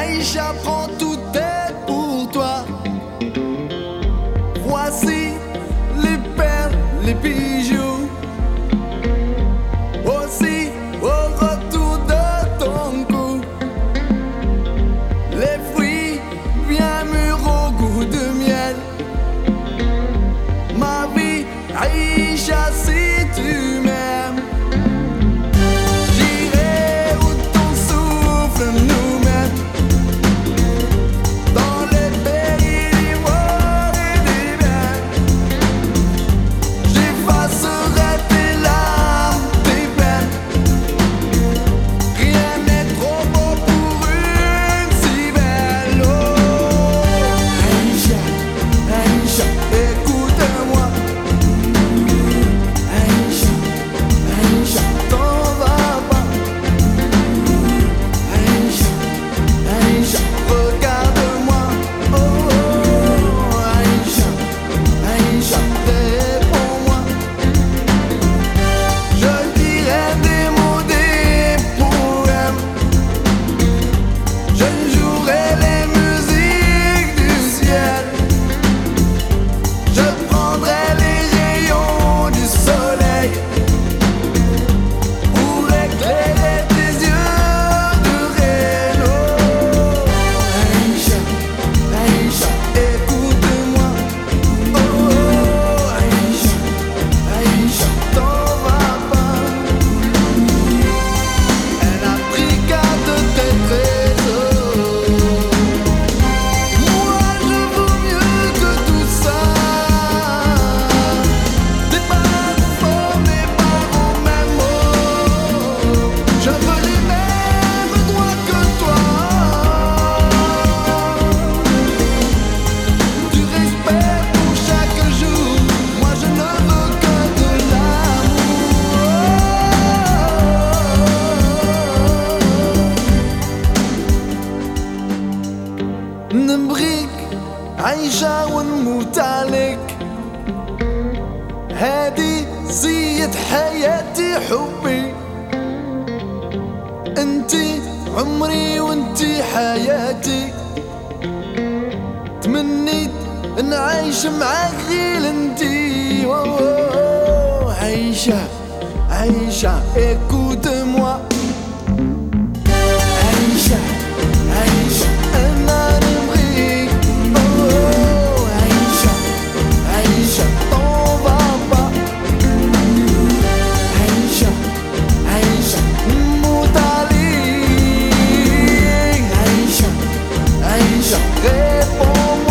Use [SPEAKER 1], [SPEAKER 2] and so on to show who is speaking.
[SPEAKER 1] Aïcha, prends tout est pour toi. Voici les perles, les bijoux. Aussi au retour de ton cou, les fruits bien mûrs au goût de miel. Ma vie, Aïcha, si tu m'aimes, j'irai où ton souffle nous mène, dans les pays d'ivoire et d'ébène. J'effacerai tes larmes, tes peines. Rien n'est trop beau pour une si belle. Oh, Aïcha, Aïcha, écoute-moi. Aïcha, Aïcha, t'en vas pas. Aïcha, Aïcha, regarde-moi. Oh, Aïcha, Aïcha, réponds-moi. Je dirai des mots, des poèmes. Je jouerai les musiques du ciel. Je prendrai les rayons du soleil pour éclairer tes yeux de reine. Oh, Aïcha, Aïcha, écoute-moi. Oh, Aïcha, Aïcha, t'en vas pas. Elle a pris garde de tes trésors. Moi je vaux mieux que tout ça. T'es pas fort, mais pas au même mot. Je veux les mêmes droits que toi. Du respect pour chaque jour. Moi je ne veux que de l'amour. نبغيك عايشة ونموت عليك. هادي زيت حياتي حبي. انتي عمري وانتي حياتي. تمنيت نعيش معاك غير انتي. أوه، عايشة عايشة écoute-moi. عايشة عايشة أنا نبغيك. أوه، عايشة عايشة t'en vas pas. عايشة عايشة نموت عليك. عايشة عايشة réponds-moi.